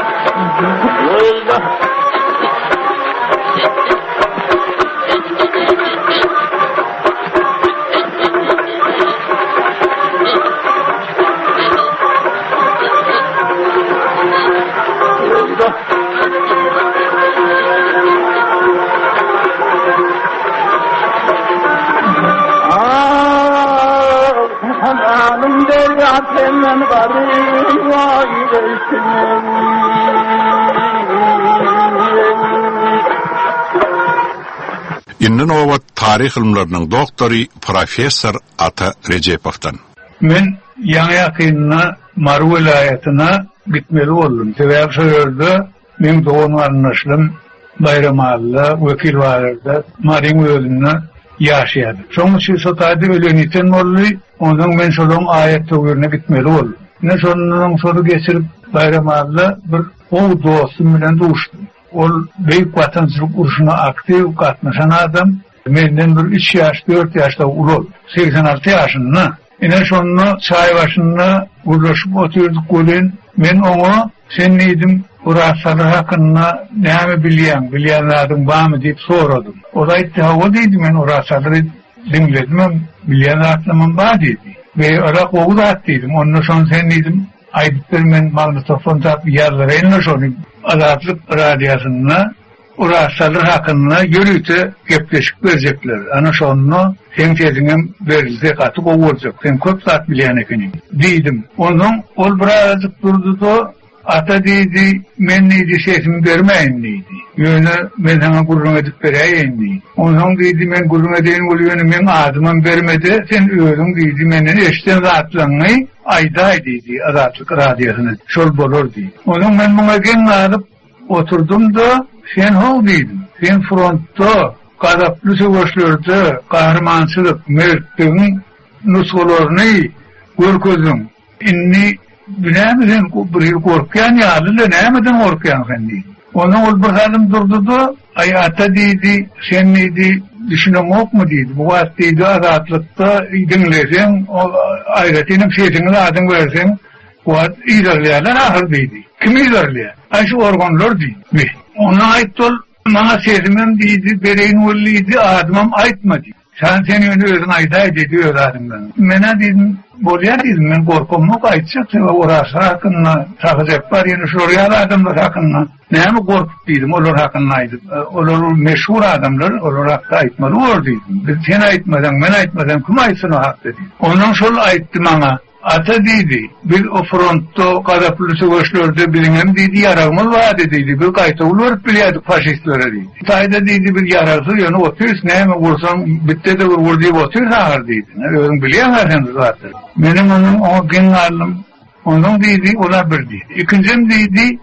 Hanım derya senden varı vay versin Innen owat tarih ilmlerining doktori professor Ata Recepow'dan. Men Ýa Ýakynna Maru vilayatyna gitmeli boldum. Sebäp şu ýerde men doğumlarynysym Bayramalla wekil barada Maryň özünde ýaşaýardy. Şoň üçin şu taýda öleniten boldy. Ondan men şolaň aýat töwerine gitmeli boldum. Ne şonuň şonu geçirip Bayramalla bir ow dostum bilen duşdum. Ol beýik watançylyk uruşuna aktiv gatnaşan adam. Menden bir 3 ýaş, 4 ýaşda ulul. 86 ýaşynda. Ine şonu çaý başynda uruşup oturduk bolen. Men oňa sen nedim urasary hakynda näme bilýänleriň barmy diýip soradym. O da aýtdy, "Hawa" diýdi, men urasary dinledim, bilýänlerim bar diýdi. Ve ara oğudat diýdim. Ondan şonu sen nedim aýdyp men magnetofon tap ýerlere şonu Azatlyk radiosyna urasary hakynda ýörüte gepleşip berjekler. Ana şonu sen tezingen berilse gatyp oňurjak. Sen köp zat bilýän ekenim diýdim. Onuň ol birazjyk durdy-da ata diýdi, men näde sesimi bermeýin diýdi. Ýöne men sana gurrun edip berýän diýdi. Onuň diýdi, men gurrun edýän bolýan, men adymam bermedi, sen özüň diýdi, menden eşden zatlaňy aýdaý diýdi, Azatlyk radiosyna. Şol bolar diýdi. Onuň men muňa geňläp oturdum da, sen haw diýdim. Sen frontda gadaply söwüşlerde gahrmançylyk, mertligiň nusgalaryny görkezdiň. Inni bilemeden bir korkyan ýaly nämeden korkyan sen diýdi. Onuň ol bir halim durdy-da, aýata diýdi, sen diýdi, düşünmek mu deydi. Bu vaktiydi azatlıkta dinlesen, o ayretinin sesini adın versen, o ilerleyenler ahır deydi. Kim ilerleyen? Şu organlar deydi. Ona ait ol, bana sesimin deydi, bereyin olluydu, adımım aitma deydi. Sen özün aytay dedi adımdan. Mena dedim, bolya dedim, men korkum yok aytacak, orası hakkında takacak var, yani şuraya adamlar hakkında. Neymi korkup dedim, olur hakkında aytıp, olur meşhur adamlar, olur hakkında aytmadı, olur dedim. Sen aytmadan, men aytmadan, kim aytsın o hak dedi. Ondan sonra ayttı bana. Ata dedi, bir o frontta Kadaplısı göçlerde bilinem dedi, yarağımız var dedi, bir kayta ulup biliyorduk faşistlere dedi. Tayda dedi bir yarası, yani oturuz, neyme vursam, bitti de vur deyip oturuz ağır dedi. Öğün biliyemezsiniz zaten. Benim onun o gün aldım, onun dedi, ola bir dedi. İkincim dedi,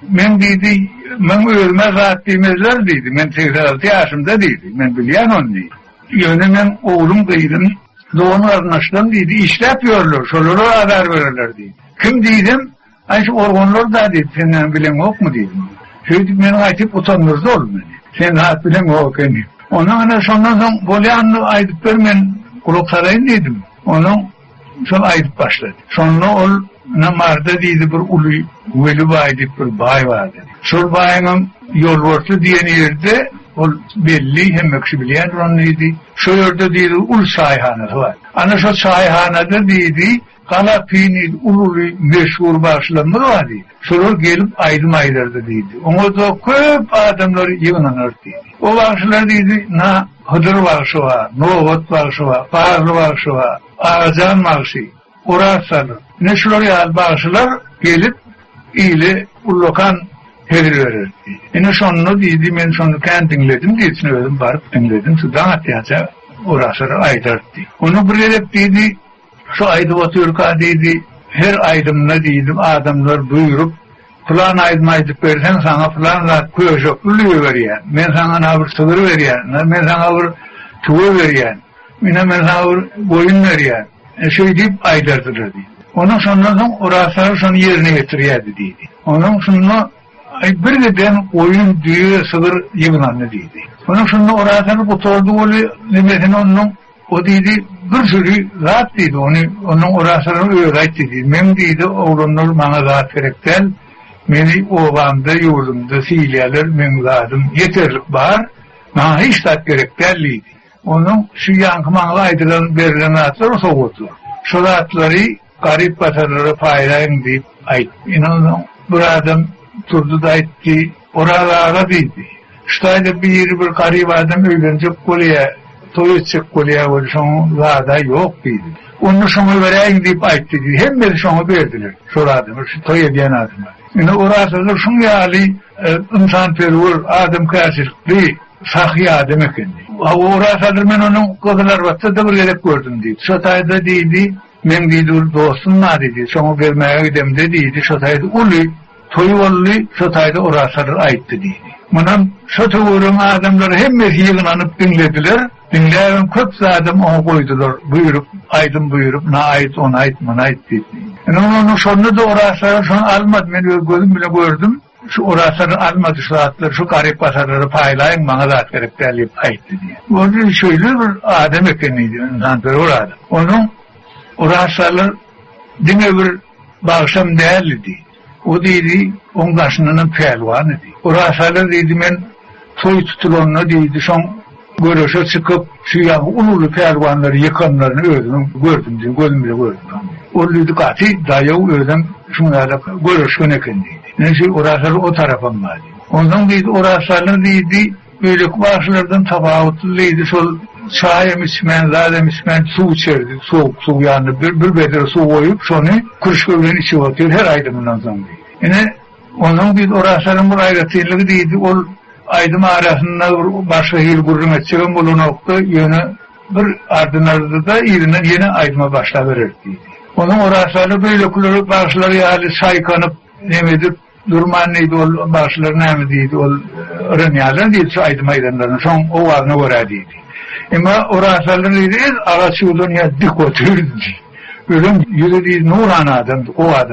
men ölmez rahat demezler dedi, men 86 yaşımda dedi, men biliyen onu dedi. Yani men oğlum dedim, doğunu arnaştan deydi, iş yapıyorlar, şolara haber verirler deydi. Kim deydim? Şu organlar da deydi, senden bilen yok mu deydim. Şöyle beni aytıp utanırdı olmadı. Sen rahat bilen yok yani. Ondan sonra Bolyanlı aydıp vermen kulak sarayın dedim. Onun sonra aydıp başladı. Sonra o namarda deydi bir ulu veli aydıp bir bay var dedi. Şur bayının yol orta diyen yerde o belli hem ekşibileyen ronluydu. Şu yerde deydi ul sayhanası var. Ana şu sayhanada deydi Kalapini ululu meşhur başlamı var deydi. Şurur gelip aydın aylarda deydi. Ona da köp adamlar yığınlanır deydi. O başlar deydi na Hıdır bakışı var, Nohut bakışı var, Bağırlı bakışı var, Ağacan bakışı, Urassalı. Ne şurur yal bakışılar gelip iyili ullokan verir. Yine sonunu deydi, ben sonunu kendi dinledim, diyetini ödüm, varıp dinledim, sudan atyaca orasını aydarttı. Onu buraya deydi, şu aydı oturka deydi, her aydımla deydim, adamlar buyurup, falan aydım aydıp versen sana falan kuyuşokluluğu veriyen, ben sana nabır sığır veriyen, ben sana bir tuğu veriyen, ben sana bir boyun veriyen, şey deyip aydardılar deydi. Onun sonradan orasını son yerine getiriyordu deydi. Onun sonra bir de ben oyun düğü sığır yığınanlı deydi. Onun sonra orasını kutordu olu nimetin onun o deydi bir sürü zat deydi onun orasını öğret dedi. Men deydi oğlunlar bana zat gerektel. Meni ovamda yurdumda siliyalar men zadım yeterlik var. Bana hiç zat gerektel deydi. Onun şu yankımanlı aydıran verilen atlar soğuttu. Şu zatları garip batarları paylayın deyip ayt. İnanın bir adam turdu da etti, oralara deydi. Şutayda bir garip adam öğlenecek kolye, toy edecek kolye var, şunu zada yok deydi. Onu şunu vereyim deyip ayt dedi. Hem de şunu verdiler, şu adamı, şu toy ediyen adamı. Yani orasıdır, şunu yali, insan perver, adam karşılıklı, sahih adam ekendi. Orasıdır, ben onun kızlar varsa da bir gerek gördüm deydi. Şutayda deydi, men deydi, dostum var dedi, şunu vermeye gidemde deydi, şutayda ulu, toyu ollu, şutayda orasıdır ayıttı deydi. Bunun şutu uğrun adamları hemmesi yığınlanıp dinlediler. Dinleyen köp adam onu koydular. Buyurup, aydın buyurup, na ait, ona ait, bana ait dedi. Yani onun sonunda da orasıdır, şunu almadı. Ben gözüm bile gördüm. Şu orasıdır almadı şu atları, şu garip basarları paylayın, bana da at gereklerleyip aitti diye. Orada şöyle bir adam ekeniydi, insan bir orada. Onun orasıdır, dine bir bağışam değerliydi. O dedi, onun karşının pelvanı dedi. Orasıdır dedi, ben toy tutulonuna dedi, son görüşe çıkıp, şu yağı ululu pelvanları yıkanlarını gördüm diye, gözüm bile gördüm. Orada katı, dayağı öldüm, şunlarla görüşün ekendiydi. Neyse orasıdır o tarafım vardı. Ondan dedi, orasıdır dedi, böyle başlardan tabavutluydu, sol çayım içmen, zadem içmen, su içerdi, soğuk su yandı, bir bedere su koyup, şunu kırışkövlerin içi otuyor, her aydımından sonra. Yine onun bir orasının bir ayrıtıylığı değildi, o aydım arasında başka yıl gurrun etçeğim bulun oktu, yine bir ardınarda da yine aydıma başla verirdi. Onun orasını böyle kullanıp başları yani saykanıp, nemedip, durman neydi, o başları nemediydi, o rınyalar değildi, şu aydım aydanlarının, son o varını görediydi. Ama orasını değildi, ağaç yolun ya dik oturdu. Ölüm yüzü değil, Nurhan adamdı, o adamdı değil.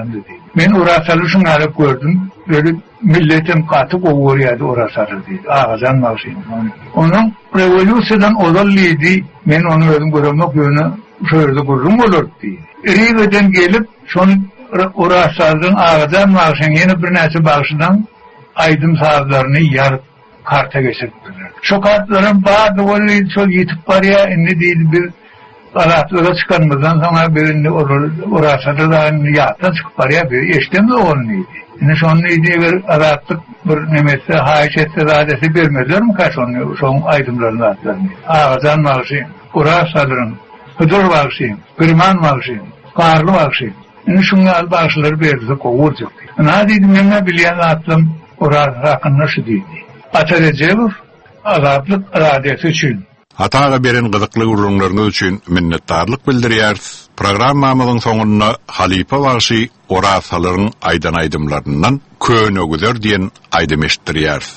Men orasalı şunu alıp gördüm. Böyle milletim katık oğuruyordu orasalı deydi. Ağızdan mağşıyım. Onun revolüsyodan odallıydı. Men onu ödüm görmek yönü şöyle kurum olur deydi. Riveden gelip şunu orasalın ağızdan mağşıyım. Yeni bir nesi bağışından aydın sağlarını yarıp karta geçirdiler. Şu kartların bazı olayı çok yitip var ya ne değil bir alatlara çıkarmadan sonra birinde orasalı da yattan çıkıp var ya bir eştem de olunuydu. Yani şonun iyiliği bir aratlık bir nemesi, haişetse radesi vermediler mi kaç onu, son aydınların atlarını. Ağızdan bağışıyım, orasalırım, hıdır bağışıyım, kırman bağışıyım, karlı bağışıyım. Yani şunlar bağışları verdi, kovurcuk. Ne dedim, ne bilen atlım, orası hakkında şu deydi. Atar Ecevur, azaplık radiyeti için. Hataga beren gyzykly urunlaryňyz üçin minnetdarlyk bildirýäris. Programmamyzyň soňunda Halipa Bagşy orasalaryň aýdan aýdymlaryndan könögüder diýen aýdym eşitdirýäris.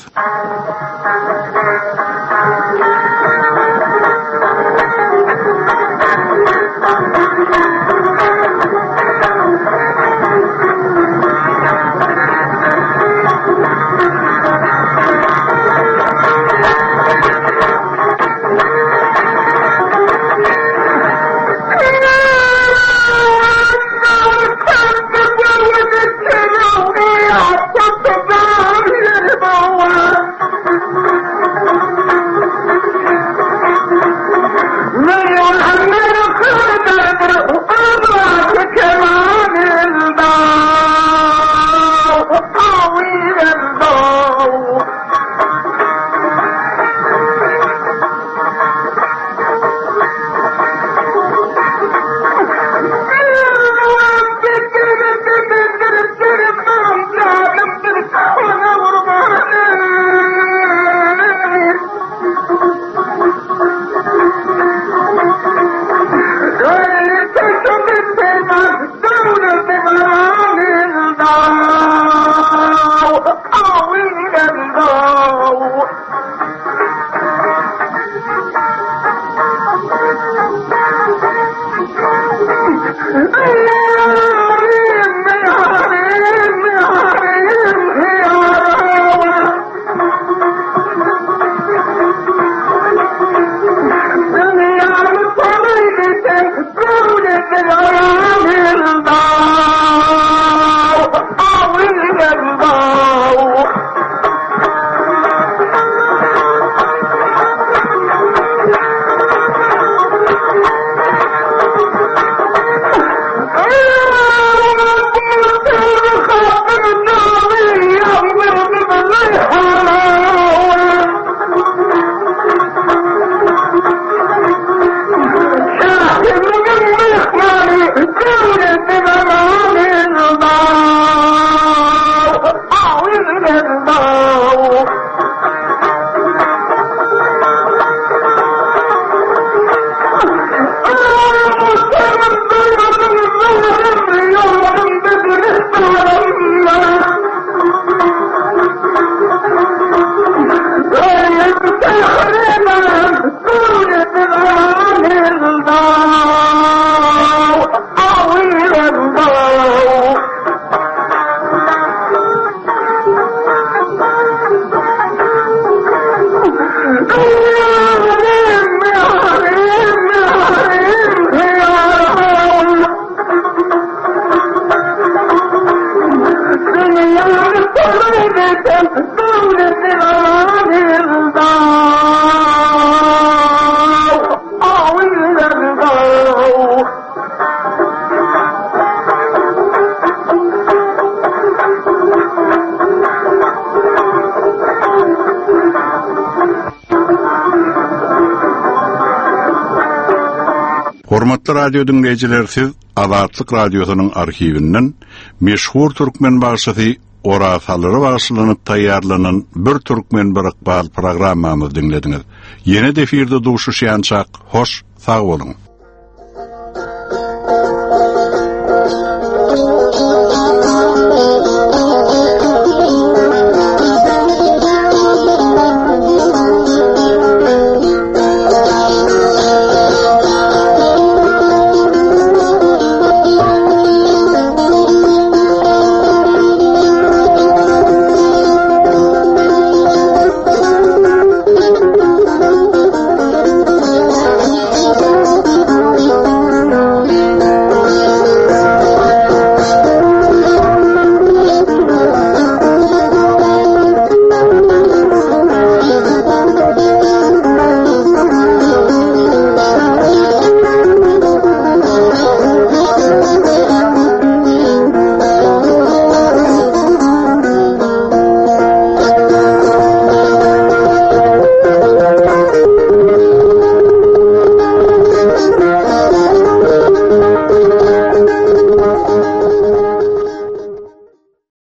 Hormatly radio dinleyijiler, siz Azatlyk radiosynyň arhiwinden meşhur türkmen bagşysy orasalary bagşylanyp taýýarlanan bir türkmen bir ykbal programmamyzy dinlediňiz. Ýene-de efirde duşuşýançak, hoş, sag bolun.